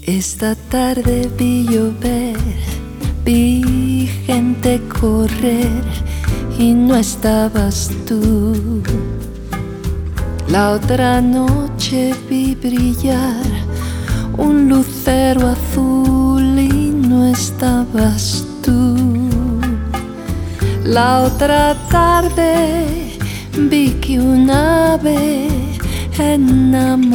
Esta tarde vi llover, vi gente correr y no estabas tú. La otra noche vi brillar un lucero azul y no estabas tú. La otra tarde vi que un ave enamorada